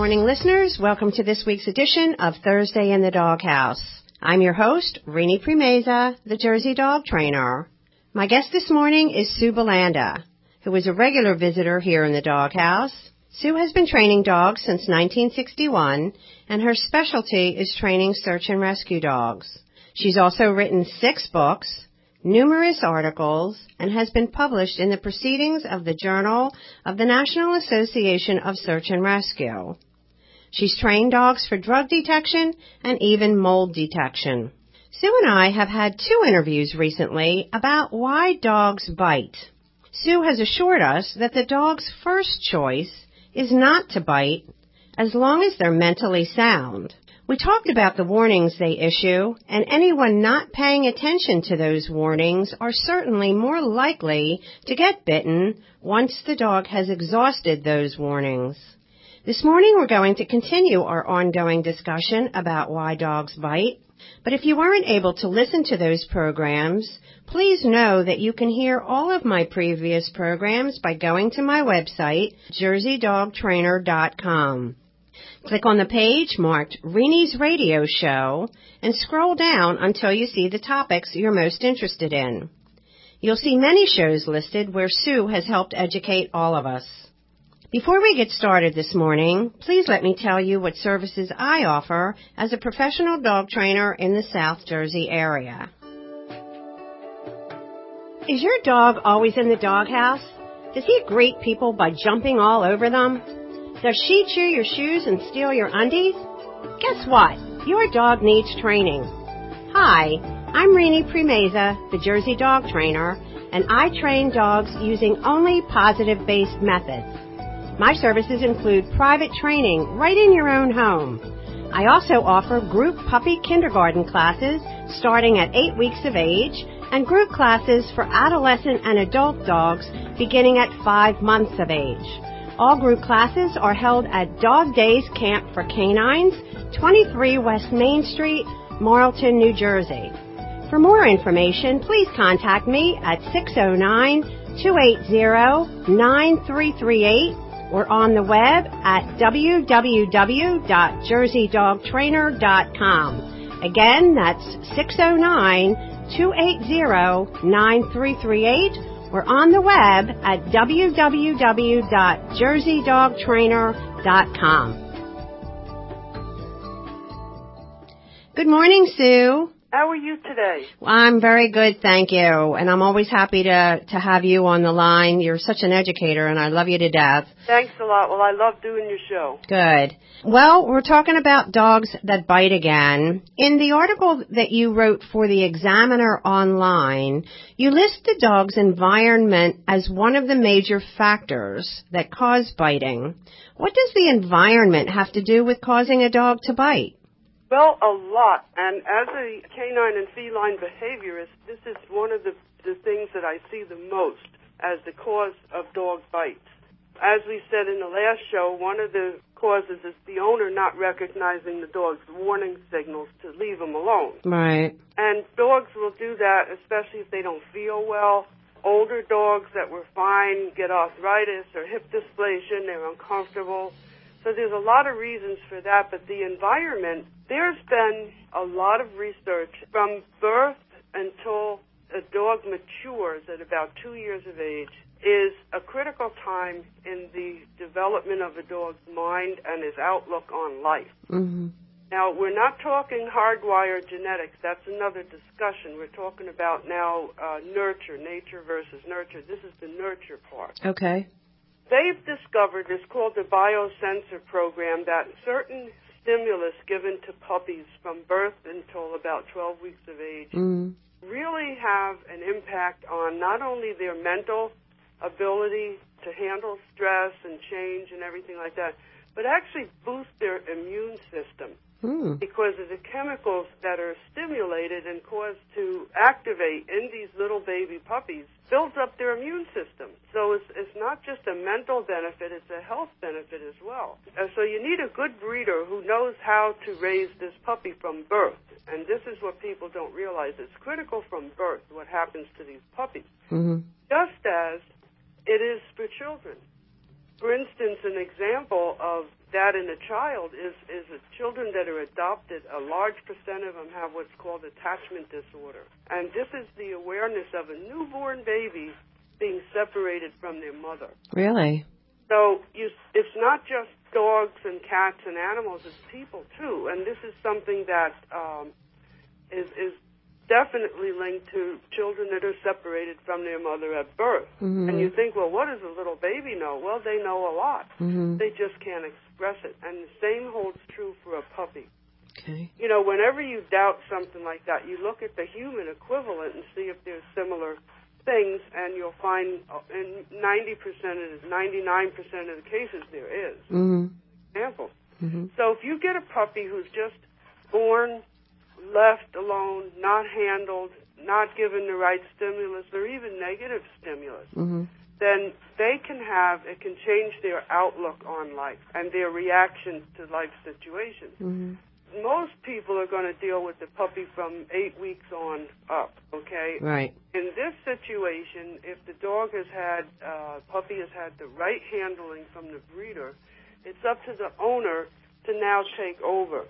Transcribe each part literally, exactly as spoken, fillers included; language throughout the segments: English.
morning, listeners. Welcome to this week's edition of Thursday in the Doghouse. I'm your host, Rini Primeza, the Jersey Dog Trainer. My guest this morning is Sue Belanda, who is a regular visitor here in the Doghouse. Sue has been training dogs since nineteen sixty-one, and her specialty is training search and rescue dogs. She's also written six books, numerous articles, and has been published in the Proceedings of the Journal of the National Association of Search and Rescue. She's trained dogs for drug detection and even mold detection. Sue and I have had two interviews recently about why dogs bite. Sue has assured us that the dog's first choice is not to bite as long as they're mentally sound. We talked about the warnings they issue, and anyone not paying attention to those warnings are certainly more likely to get bitten once the dog has exhausted those warnings. This morning we're going to continue our ongoing discussion about why dogs bite, but if you weren't able to listen to those programs, please know that you can hear all of my previous programs by going to my website, jersey dog trainer dot com. Click on the page marked Rini's Radio Show and scroll down until you see the topics you're most interested in. You'll see many shows listed where Sue has helped educate all of us. Before we get started this morning, please let me tell you what services I offer as a professional dog trainer in the South Jersey area. Is your dog always in the doghouse? Does he greet people by jumping all over them? Does she chew your shoes and steal your undies? Guess what? Your dog needs training. Hi, I'm Rini Primeza, the Jersey Dog Trainer, and I train dogs using only positive-based methods. My services include private training right in your own home. I also offer group puppy kindergarten classes starting at eight weeks of age and group classes for adolescent and adult dogs beginning at five months of age. All group classes are held at Dog Days Camp for Canines, twenty-three West Main Street, Marlton, New Jersey. For more information, please contact me at six oh nine, two eight zero, nine three three eight or on the web at w w w dot jersey dog trainer dot com. Again, that's six oh nine, two eight zero, nine three three eight or on the web at w w w dot jersey dog trainer dot com. Good morning, Sue. How are you today? Well, I'm very good, thank you. And I'm always happy to, to have you on the line. You're such an educator, and I love you to death. Thanks a lot. Well, I love doing your show. Good. Well, we're talking about dogs that bite again. In the article that you wrote for the Examiner online, you list the dog's environment as one of the major factors that cause biting. What does the environment have to do with causing a dog to bite? Well, a lot. And as a canine and feline behaviorist, this is one of the, the things that I see the most as the cause of dog bites. As we said in the last show, one of the causes is the owner not recognizing the dog's warning signals to leave him alone. Right. And dogs will do that, especially if they don't feel well. Older dogs that were fine get arthritis or hip dysplasia, they're uncomfortable. So there's a lot of reasons for that, but the environment, there's been a lot of research from birth until a dog matures at about two years of age is a critical time in the development of a dog's mind and his outlook on life. Mm-hmm. Now, we're not talking hardwired genetics. That's another discussion. We're talking about now uh, nurture, nature versus nurture. This is the nurture part. Okay. They've discovered, it's called the biosensor program, that certain stimulus given to puppies from birth until about twelve weeks of age mm. really have an impact on not only their mental ability to handle stress and change and everything like that, but actually boost their immune system. Mm. Because of the chemicals that are stimulated and caused to activate in these little baby puppies builds up their immune system. So it's, it's not just a mental benefit, it's a health benefit as well. Uh, so you need a good breeder who knows how to raise this puppy from birth. And this is what people don't realize. It's critical from birth, what happens to these puppies. Mm-hmm. Just as it is for children. For instance, an example of that in a child is, is that children that are adopted, a large percent of them have what's called attachment disorder. And this is the awareness of a newborn baby being separated from their mother. Really? So you, it's not just dogs and cats and animals, it's people too. And this is something that um, is, is definitely linked to children that are separated from their mother at birth. Mm-hmm. And you think, well, what does a little baby know? Well, they know a lot. Mm-hmm. They just can't express it. And the same holds true for a puppy. Okay. You know, whenever you doubt something like that, you look at the human equivalent and see if there's similar things, and you'll find in ninety percent of the, ninety-nine percent of the cases there is. Mm-hmm. Example. Mm-hmm. So if you get a puppy who's just born, left alone, not handled, not given the right stimulus, or even negative stimulus, mm-hmm. then they can have, it can change their outlook on life and their reactions to life situations. Mm-hmm. Most people are going to deal with the puppy from eight weeks on up, okay? Right. In this situation, if the dog has had, uh, puppy has had the right handling from the breeder, it's up to the owner to now take over.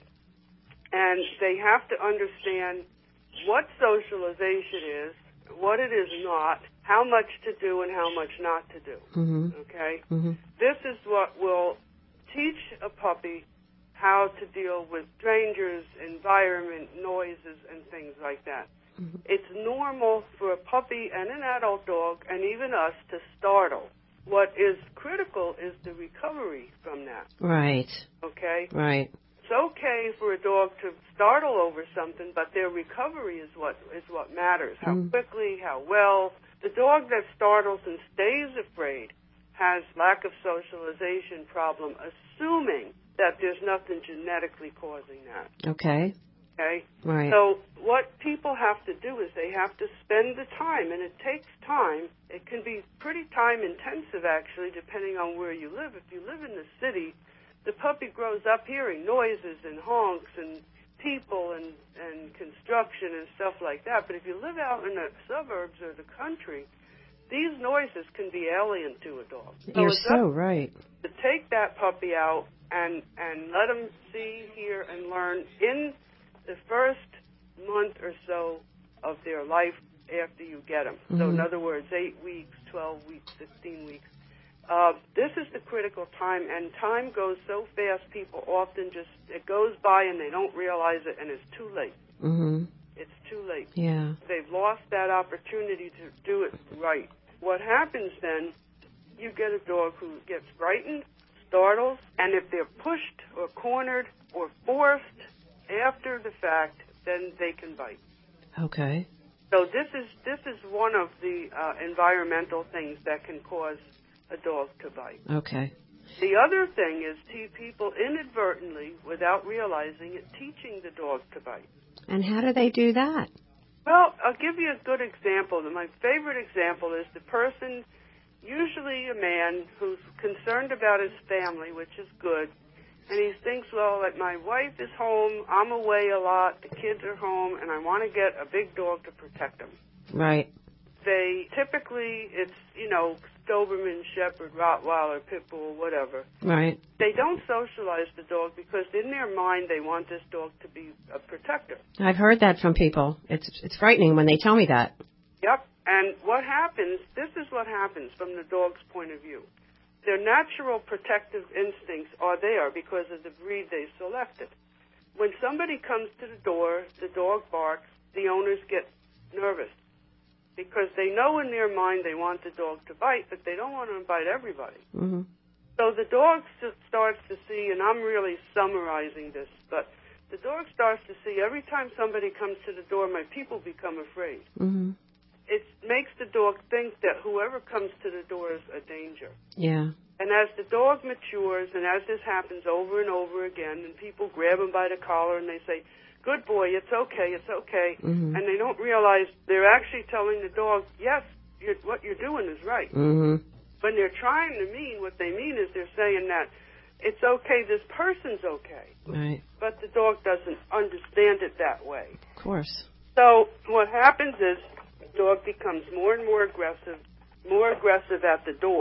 And they have to understand what socialization is, what it is not, how much to do and how much not to do, mm-hmm. okay? Mm-hmm. This is what will teach a puppy how to deal with strangers, environment, noises, and things like that. Mm-hmm. It's normal for a puppy and an adult dog, and even us, to startle. What is critical is the recovery from that. Right. Okay? Right. It's okay for a dog to startle over something, but their recovery is what is what matters. How mm. quickly, how well. The dog that startles and stays afraid has lack of socialization problem, assuming that there's nothing genetically causing that. Okay. Okay? Right. So what people have to do is they have to spend the time, and it takes time. It can be pretty time intensive, actually, depending on where you live. If you live in the city, the puppy grows up hearing noises and honks and people and, and construction and stuff like that. But if you live out in the suburbs or the country, these noises can be alien to a dog. So You're so right. To take that puppy out and, and let them see, hear, and learn in the first month or so of their life after you get them. Mm-hmm. So in other words, eight weeks, twelve weeks, sixteen weeks. Uh, this is the critical time, and time goes so fast, people often just, it goes by and they don't realize it, and it's too late. Mm-hmm. It's too late. Yeah. They've lost that opportunity to do it right. What happens then, you get a dog who gets frightened, startles, and if they're pushed or cornered or forced after the fact, then they can bite. Okay. So this is this is one of the uh, environmental things that can cause a dog to bite. Okay. The other thing is te- people inadvertently, without realizing it, teaching the dog to bite. And how do they do that? Well, I'll give you a good example. My favorite example is the person, usually a man, who's concerned about his family, which is good, and he thinks, well, that my wife is home, I'm away a lot, the kids are home, and I want to get a big dog to protect them. Right. They typically, it's, you know, Doberman, Shepherd, Rottweiler, Pit Bull, whatever. Right. They don't socialize the dog because in their mind they want this dog to be a protector. I've heard that from people. It's it's frightening when they tell me that. Yep. And what happens, this is what happens from the dog's point of view. Their natural protective instincts are there because of the breed they selected. When somebody comes to the door, the dog barks, the owners get nervous because they know in their mind they want the dog to bite, but they don't want to bite everybody. Mm-hmm. So the dog starts to see, and I'm really summarizing this, but the dog starts to see every time somebody comes to the door, my people become afraid. Mm-hmm. It makes the dog think that whoever comes to the door is a danger. Yeah. And as the dog matures, and as this happens over and over again, and people grab him by the collar and they say, good boy, it's okay, it's okay, mm-hmm. and they don't realize they're actually telling the dog, yes, you're, what you're doing is right. Mm-hmm. When they're trying to mean, what they mean is they're saying that it's okay, this person's okay. Right. But the dog doesn't understand it that way. Of course. So what happens is the dog becomes more and more aggressive, more aggressive at the door,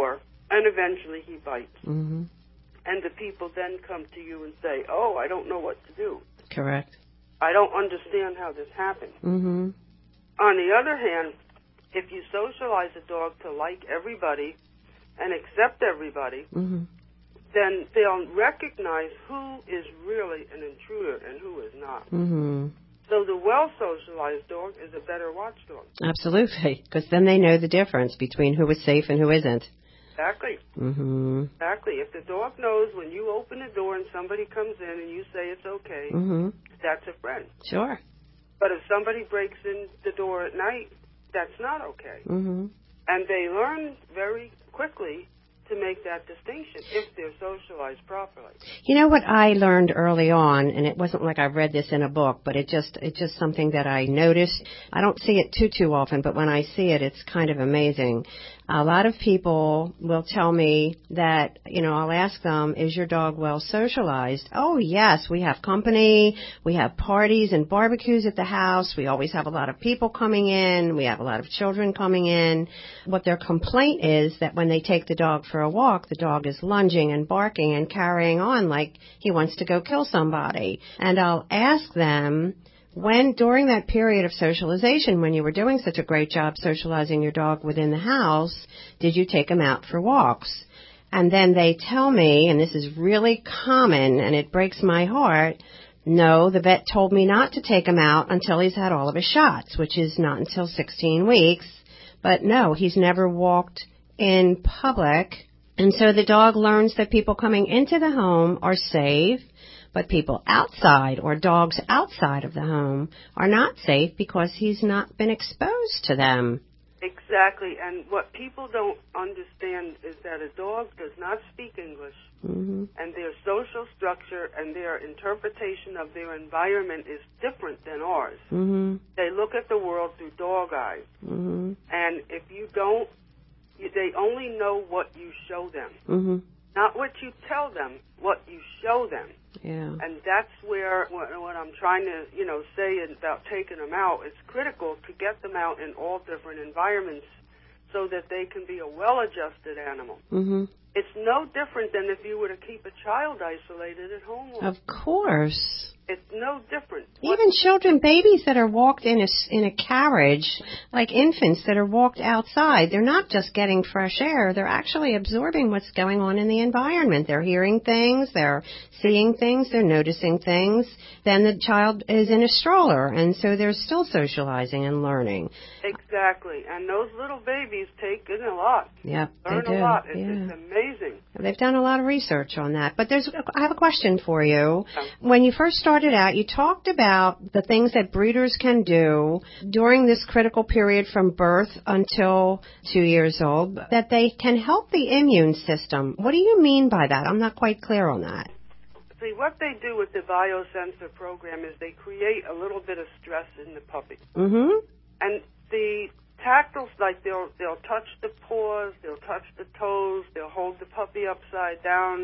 and eventually he bites. Mm-hmm. And the people then come to you and say, oh, I don't know what to do. Correct. I don't understand how this happened. Mm-hmm. On the other hand, if you socialize a dog to like everybody and accept everybody, mm-hmm. then they'll recognize who is really an intruder and who is not. Mm-hmm. So the well-socialized dog is a better watchdog. Absolutely, because then they know the difference between who is safe and who isn't. Exactly. Mm-hmm. Exactly. If the dog knows when you open the door and somebody comes in and you say it's okay, mm-hmm. that's a friend. Sure. But if somebody breaks in the door at night, that's not okay. Mm-hmm. And they learn very quickly to make that distinction if they're socialized properly. You know what I learned early on, and it wasn't like I read this in a book, but it just it's just something that I noticed. I don't see it too, too often, but when I see it, it's kind of amazing. A lot of people will tell me that, you know, I'll ask them, is your dog well socialized? Oh, yes, we have company, we have parties and barbecues at the house, we always have a lot of people coming in, we have a lot of children coming in. What their complaint is that when they take the dog for a walk, the dog is lunging and barking and carrying on like he wants to go kill somebody. And I'll ask them, when, during that period of socialization, when you were doing such a great job socializing your dog within the house, did you take him out for walks? And then they tell me, and this is really common, and it breaks my heart, no, the vet told me not to take him out until he's had all of his shots, which is not until sixteen weeks. But no, he's never walked in public. And so the dog learns that people coming into the home are safe, but people outside or dogs outside of the home are not safe because he's not been exposed to them. Exactly. And what people don't understand is that a dog does not speak English, mm-hmm. and their social structure and their interpretation of their environment is different than ours. Mm-hmm. They look at the world through dog eyes. Mm-hmm. And if you don't, they only know what you show them. Mm-hmm. Not what you tell them, what you show them. Yeah. And that's where what, what I'm trying to, you know, say about taking them out. It's critical to get them out in all different environments so that they can be a well-adjusted animal. Mm-hmm. It's no different than if you were to keep a child isolated at home. Of course. It's no different. Even what? Children, babies that are walked in a, in a carriage, like infants that are walked outside, they're not just getting fresh air. They're actually absorbing what's going on in the environment. They're hearing things, they're seeing things, they're noticing things. Then the child is in a stroller, and so they're still socializing and learning. Exactly. And those little babies take in a lot. Yep, Learn they do. a lot. It's, yeah. it's amazing. They've done a lot of research on that. But there's, I have a question for you. When you first started out, you talked about the things that breeders can do during this critical period from birth until two years old, that they can help the immune system. What do you mean by that? I'm not quite clear on that. See, what they do with the biosensor program is they create a little bit of stress in the puppy. Mm-hmm. And the tactiles, like they'll they'll touch the paws, they'll touch the toes, they'll hold the puppy upside down,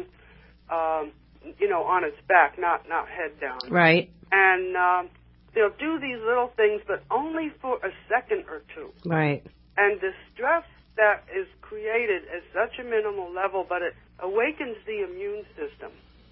um, you know, on its back, not not head down. Right. And um, they'll do these little things, but only for a second or two. Right. And the stress that is created is such a minimal level, but it awakens the immune system.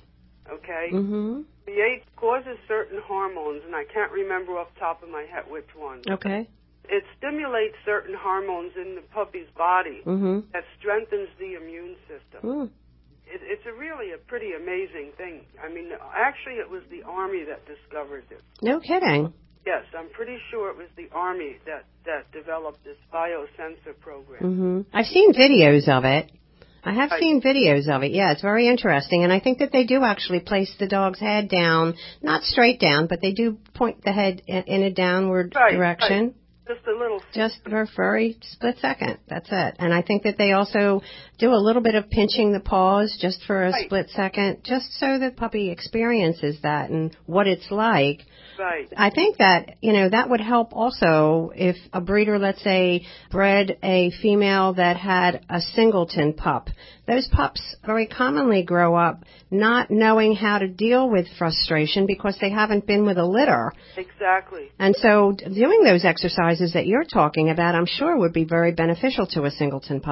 Okay? Mm-hmm. Creates, causes certain hormones, and I can't remember off the top of my head which one. Okay. It stimulates certain hormones in the puppy's body mm-hmm. that strengthens the immune system. Mm. It, it's a really a pretty amazing thing. I mean, actually, it was the Army that discovered it. No kidding. Yes, I'm pretty sure it was the Army that, that developed this biosensor program. Mm-hmm. I've seen videos of it. I have right. seen videos of it. Yeah, it's very interesting. And I think that they do actually place the dog's head down, not straight down, but they do point the head in, in a downward right, direction. Right. Just a little. Just for a very split second. That's it. And I think that they also do a little bit of pinching the paws just for a right. split second, just so the puppy experiences that and what it's like. Right. I think that, you know, that would help also if a breeder, let's say, bred a female that had a singleton pup. Those pups very commonly grow up not knowing how to deal with frustration because they haven't been with a litter. Exactly. And so doing those exercises that you're talking about, I'm sure would be very beneficial to a singleton pup.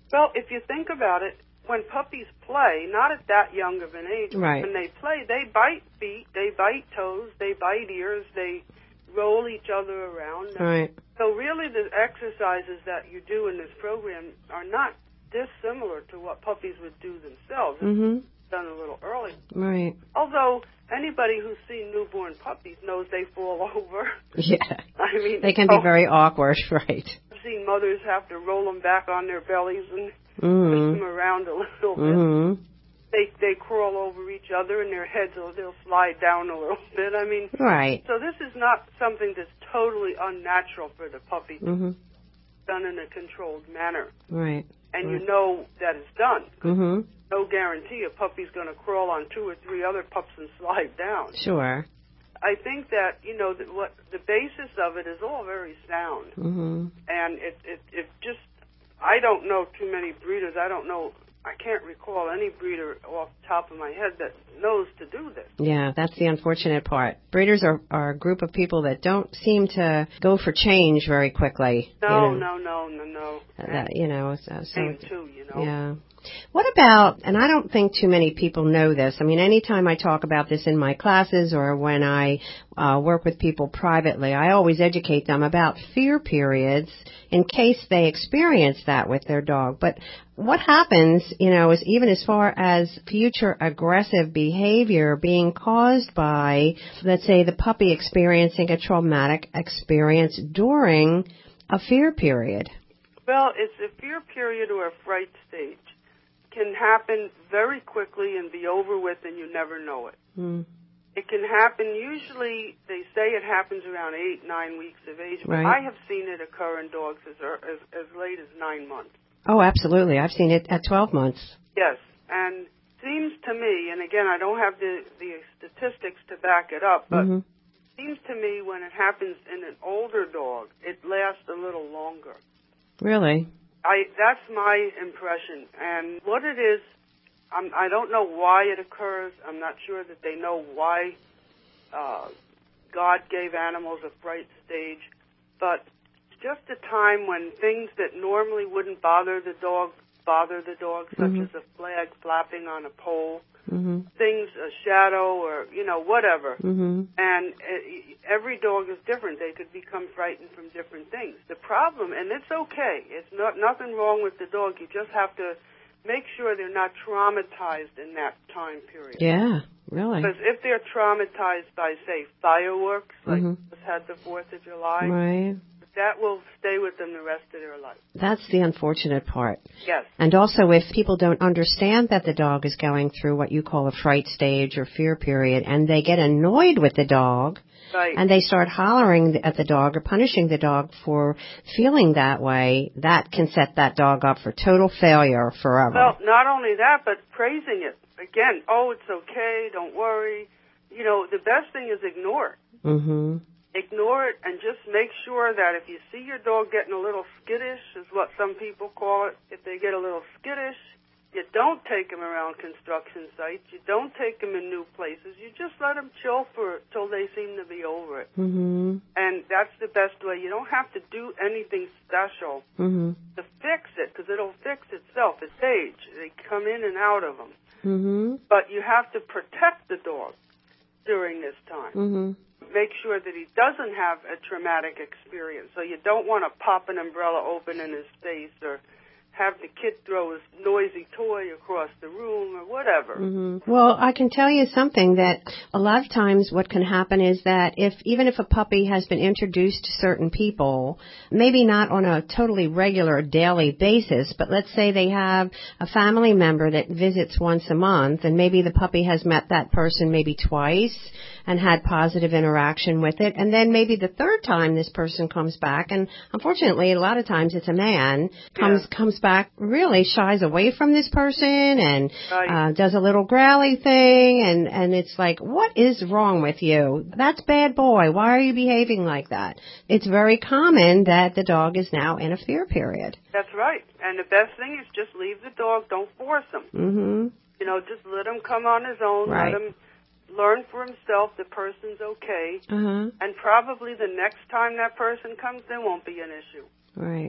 Well, if you think about it, when puppies play, not at that young of an age, right. when they play, they bite feet, they bite toes, they bite ears, they roll each other around. Right. So really the exercises that you do in this program are not dissimilar to what puppies would do themselves. Mm-hmm. It's done a little early. Right. Although anybody who's seen newborn puppies knows they fall over. Yeah. I mean, they can oh, be very awkward, right? I've seen mothers have to roll them back on their bellies and mm-hmm. push them around a little bit. Mm-hmm. They they crawl over each other and their heads will they'll slide down a little bit. I mean, right. So this is not something that's totally unnatural for the puppy. Mm-hmm. Done in a controlled manner. Right. And right. you know that it's done. Mm-hmm. No guarantee a puppy's going to crawl on two or three other pups and slide down. Sure. I think that, you know, that what the basis of it is all very sound. Mm-hmm. And it, it, it just, I don't know too many breeders. I don't know, I can't recall any breeder off the top of my head that knows to do this. Yeah, that's the unfortunate part. Breeders are, are a group of people that don't seem to go for change very quickly. No, you know. no, no, no, no. Uh, you know, so, so Same too, you know. Yeah. What about, and I don't think too many people know this, I mean, anytime I talk about this in my classes or when I uh, work with people privately, I always educate them about fear periods in case they experience that with their dog. But what happens, you know, is even as far as future aggressive behavior being caused by, let's say, the puppy experiencing a traumatic experience during a fear period? Well, it's a fear period or a fright stage. Can happen very quickly and be over with and you never know it. Mm. It can happen, usually they say it happens around eight, nine weeks of age, but right. I have seen it occur in dogs as, as, as late as nine months. Oh, absolutely. I've seen it at twelve months. Yes, and seems to me, and again, I don't have the, the statistics to back it up, but mm-hmm. seems to me when it happens in an older dog, it lasts a little longer. Really? I that's my impression, and what it is, I'm, I don't know why it occurs. I'm not sure that they know why uh, God gave animals a fright stage, but it's just a time when things that normally wouldn't bother the dog bother the dog, such mm-hmm. as a flag flapping on a pole, mm-hmm. things, a shadow, or you know whatever. Mm-hmm. And it, every dog is different. They could become frightened from different things. The problem, and it's okay, it's not nothing wrong with the dog. You just have to make sure they're not traumatized in that time period. Yeah, really. Because if they're traumatized by, say, fireworks, like mm-hmm. we just had the Fourth of July, right. that will stay with them the rest of their life. That's the unfortunate part. Yes. And also, if people don't understand that the dog is going through what you call a fright stage or fear period, and they get annoyed with the dog, right. and they start hollering at the dog or punishing the dog for feeling that way, that can set that dog up for total failure forever. Well, not only that, but praising it. Again, oh, it's okay, don't worry. You know, the best thing is ignore it. Mm-hmm. Ignore it and just make sure that if you see your dog getting a little skittish, is what some people call it, if they get a little skittish, you don't take them around construction sites. You don't take them in new places. You just let them chill for till they seem to be over it. Mm-hmm. And that's the best way. You don't have to do anything special mm-hmm. to fix it, because it'll fix itself. It's age. They come in and out of them. Mm-hmm. But you have to protect the dog during this time. Mm-hmm. Make sure that he doesn't have a traumatic experience. So you don't want to pop an umbrella open in his face or have the kid throw his noisy toy across the room or whatever. Mm-hmm. Well, I can tell you something that a lot of times what can happen is that if even if a puppy has been introduced to certain people, maybe not on a totally regular daily basis, but let's say they have a family member that visits once a month, and maybe the puppy has met that person maybe twice and had positive interaction with it, and then maybe the third time this person comes back, and unfortunately a lot of times it's a man, comes yeah. comes back, really shies away from this person and right. uh, does a little growly thing, and, and it's like, what is wrong with you? That's bad boy. Why are you behaving like that? It's very common that the dog is now in a fear period. That's right. And the best thing is just leave the dog. Don't force him. Mm-hmm. You know, just let him come on his own. Right. Let him learn for himself the person's okay. Uh-huh. And probably the next time that person comes, there won't be an issue. Right.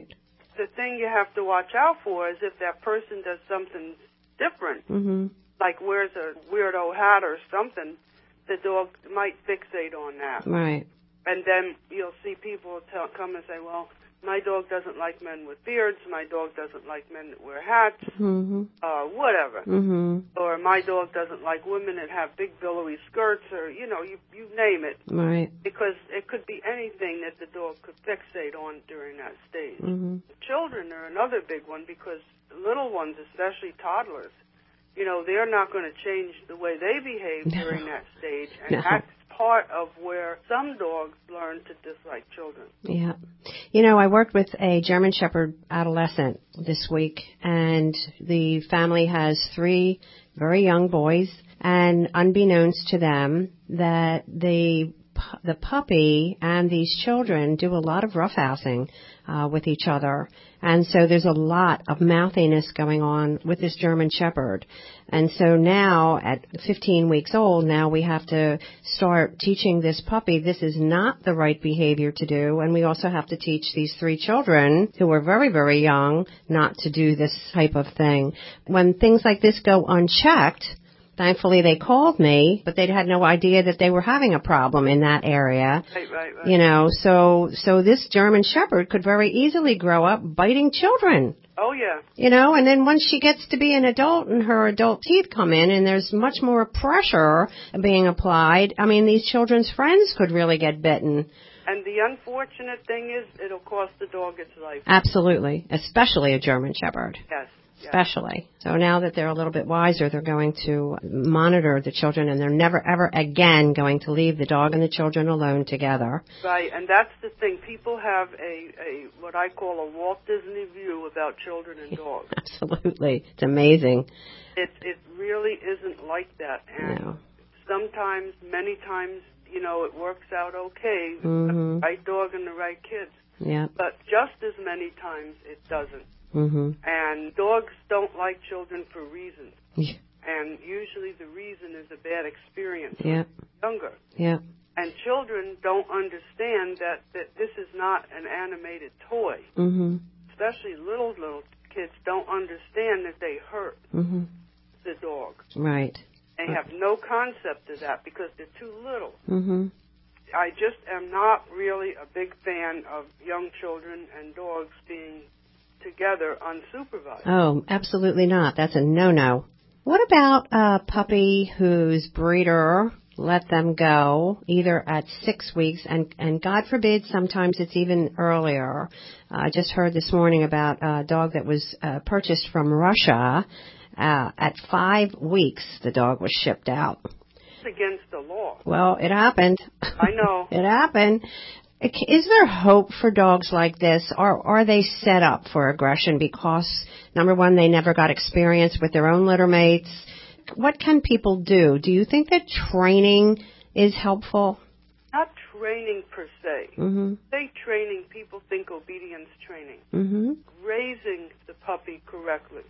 the thing you have to watch out for is if that person does something different, mm-hmm. like wears a weirdo hat or something, the dog might fixate on that. Right. And then you'll see people tell, come and say, well, my dog doesn't like men with beards, my dog doesn't like men that wear hats, mm-hmm. uh, whatever. Mm-hmm. Or my dog doesn't like women that have big billowy skirts, or, you know, you, you name it. Right. Because it could be anything that the dog could fixate on during that stage. Mm-hmm. Children are another big one because little ones, especially toddlers, you know, they're not going to change the way they behave No. during that stage. And No. that's part of where some dogs learn to dislike children. Yeah. You know, I worked with a German Shepherd adolescent this week, and the family has three very young boys, and unbeknownst to them, that the the puppy and these children do a lot of roughhousing uh, with each other. And so there's a lot of mouthiness going on with this German Shepherd. And so now, at fifteen weeks old, now we have to start teaching this puppy this is not the right behavior to do. And we also have to teach these three children, who are very, very young, not to do this type of thing. When things like this go unchecked, thankfully they called me, but they had no idea that they were having a problem in that area. Right, right, right. You know, so so this German Shepherd could very easily grow up biting children. Oh, yeah. You know, and then once she gets to be an adult and her adult teeth come in and there's much more pressure being applied, I mean, these children's friends could really get bitten. And the unfortunate thing is it'll cost the dog its life. Absolutely, especially a German Shepherd. Yes. Especially. So now that they're a little bit wiser, they're going to monitor the children, and they're never, ever again going to leave the dog and the children alone together. Right, and that's the thing. People have a, a what I call a Walt Disney view about children and dogs. Absolutely. It's amazing. It it really isn't like that. And No. sometimes, many times, you know, it works out okay with Mm-hmm. the right dog and the right kids. Yeah. But just as many times, it doesn't. Mm-hmm. And dogs don't like children for reasons. Yeah. And usually the reason is a bad experience Yeah. when they're younger. Yeah. And children don't understand that, that this is not an animated toy. Mm-hmm. Especially little, little kids don't understand that they hurt Mm-hmm. the dog. Right. They have no concept of that because they're too little. Mm-hmm. I just am not really a big fan of young children and dogs being together unsupervised. Oh, absolutely not. That's a no-no. What about a puppy whose breeder let them go either at six weeks and, and God forbid, sometimes it's even earlier. Uh, I just heard this morning about a dog that was uh, purchased from Russia. Uh, at five weeks, the dog was shipped out. It's against the law. Well, it happened. I know. It happened. Is there hope for dogs like this, or are they set up for aggression because, number one, they never got experience with their own litter mates? What can people do? Do you think that training is helpful? Not training per se. Mm-hmm. Say training, people think obedience training. Mm-hmm. Raising the puppy correctly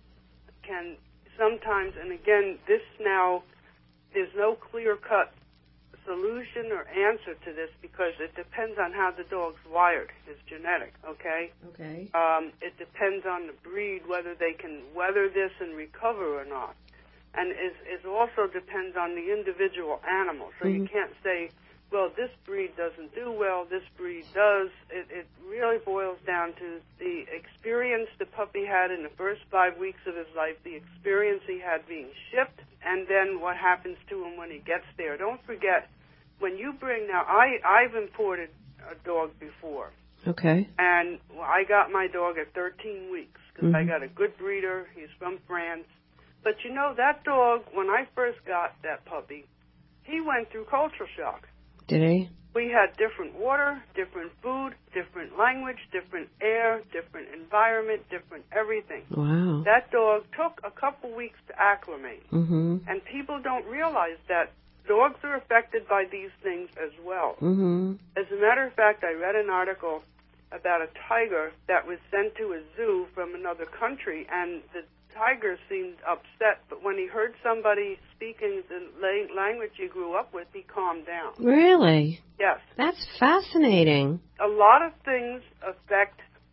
can sometimes, and again, this now, there's no clear-cut solution or answer to this because it depends on how the dog's wired, his genetic, okay? Okay. Um, it depends on the breed, whether they can weather this and recover or not. And it, it also depends on the individual animal. So Mm-hmm. you can't say, well, this breed doesn't do well, this breed does. It, it really boils down to the experience the puppy had in the first five weeks of his life, the experience he had being shipped, and then what happens to him when he gets there. Don't forget, when you bring, now, I, I've imported a dog before. Okay. And well, I got my dog at thirteen weeks because Mm-hmm. I got a good breeder. He's from France. But you know, that dog, when I first got that puppy, he went through culture shock. Did he? We had different water, different food, different language, different air, different environment, different everything. Wow. That dog took a couple weeks to acclimate. Mm-hmm. And people don't realize that dogs are affected by these things as well. Mm-hmm. As a matter of fact, I read an article about a tiger that was sent to a zoo from another country, and the tiger seemed upset, but when he heard somebody speaking the la- language he grew up with, he calmed down. Really? Yes. That's fascinating. A lot of things affect the,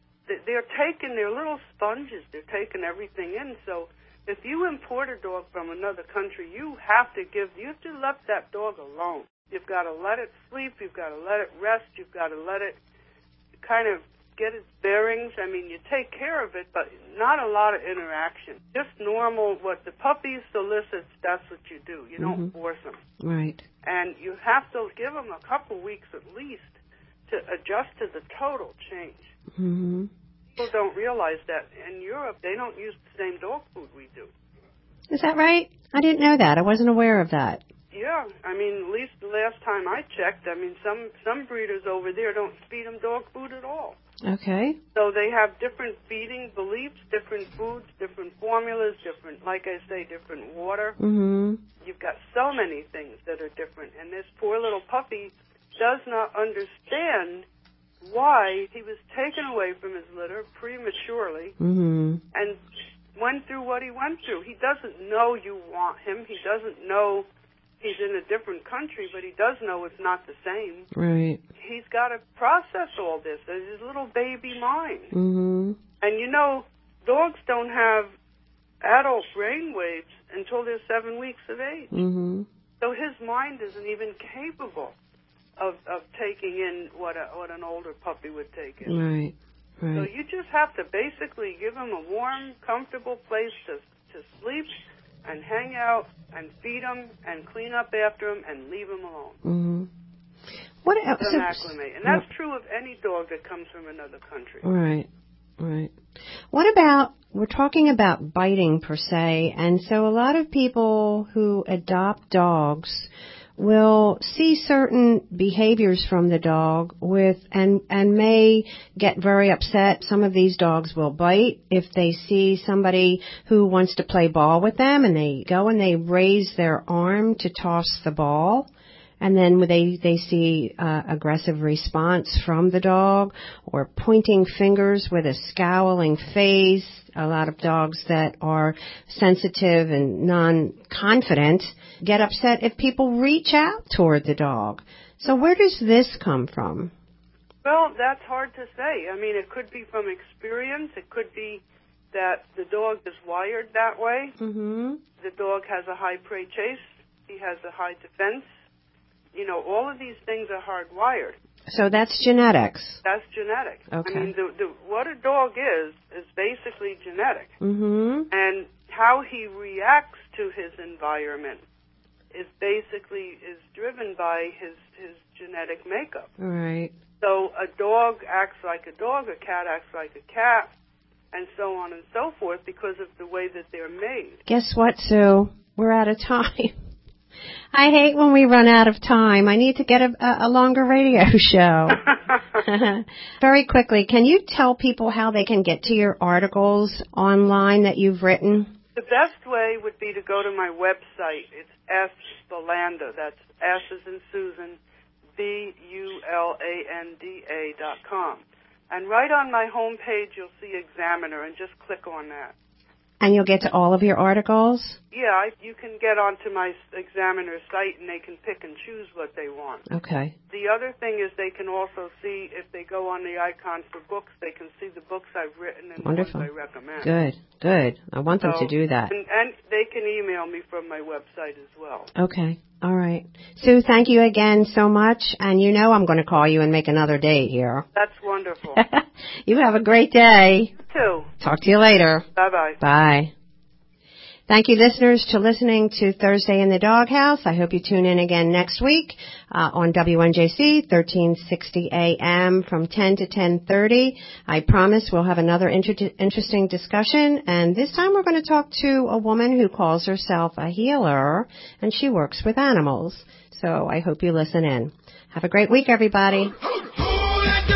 they're taking, they're little sponges. They're taking everything in. So if you import a dog from another country, you have to give, you have to let that dog alone. You've got to let it sleep. You've got to let it rest. You've got to let it kind of get its bearings. I mean, you take care of it, but not a lot of interaction. Just normal, what the puppy solicits, that's what you do. You don't mm-hmm. force them. Right. And you have to give them a couple weeks at least to adjust to the total change. Mm-hmm. People don't realize that in Europe, they don't use the same dog food we do. Is that right? I didn't know that. I wasn't aware of that. Yeah, I mean, at least the last time I checked, I mean, some, some breeders over there don't feed them dog food at all. Okay. So they have different feeding beliefs, different foods, different formulas, different, like I say, different water. Mm-hmm. You've got so many things that are different. And this poor little puppy does not understand why he was taken away from his litter prematurely mm-hmm. and went through what he went through. He doesn't know you want him. He doesn't know he's in a different country, but he does know it's not the same. Right. He's got to process all this as his little baby mind. Mm-hmm. And, you know, dogs don't have adult brain waves until they're seven weeks of age. Mm-hmm. So his mind isn't even capable of, of taking in what a, what an older puppy would take in. Right, right. So you just have to basically give him a warm, comfortable place to to sleep and hang out and feed him and clean up after him and leave him alone. Mm-hmm. What else? Let him acclimate. And that's true of any dog that comes from another country. Right, right. What about, we're talking about biting per se, and so a lot of people who adopt dogs will see certain behaviors from the dog with and and may get very upset. Some of these dogs will bite if they see somebody who wants to play ball with them, and they go and they raise their arm to toss the ball. And then they, they see uh, aggressive response from the dog, or pointing fingers with a scowling face. A lot of dogs that are sensitive and non-confident get upset if people reach out toward the dog. So where does this come from? Well, that's hard to say. I mean, it could be from experience. It could be that the dog is wired that way. Mm-hmm. The dog has a high prey chase. He has a high defense. You know, all of these things are hardwired. So that's genetics. That's genetic. Okay. I mean, the, the, what a dog is, is basically genetic. Mm-hmm. And how he reacts to his environment is basically is driven by his, his genetic makeup. Right. So a dog acts like a dog, a cat acts like a cat, and so on and so forth because of the way that they're made. Guess what, Sue? We're out of time. I hate when we run out of time. I need to get a, a longer radio show. Very quickly, can you tell people how they can get to your articles online that you've written? The best way would be to go to my website. It's S. Bulanda. That's S as in Susan, B U L A N D A dot com. And right on my home page, you'll see Examiner, and just click on that. And you'll get to all of your articles? Yeah, I, you can get onto my Examiner site, and they can pick and choose what they want. Okay. The other thing is they can also see, if they go on the icon for books, they can see the books I've written and Wonderful. the ones I recommend. Good, good. I want them so, to do that. And, and they can email me from my website as well. Okay. All right. Sue, thank you again so much. And you know I'm going to call you and make another date here. That's wonderful. You have a great day. You too. Talk to you later. Bye-bye. Bye. Thank you, listeners, to listening to Thursday in the Doghouse. I hope you tune in again next week uh, on W N J C, thirteen sixty A M from ten to ten thirty. I promise we'll have another inter- interesting discussion, and this time we're going to talk to a woman who calls herself a healer, and she works with animals. So I hope you listen in. Have a great week, everybody.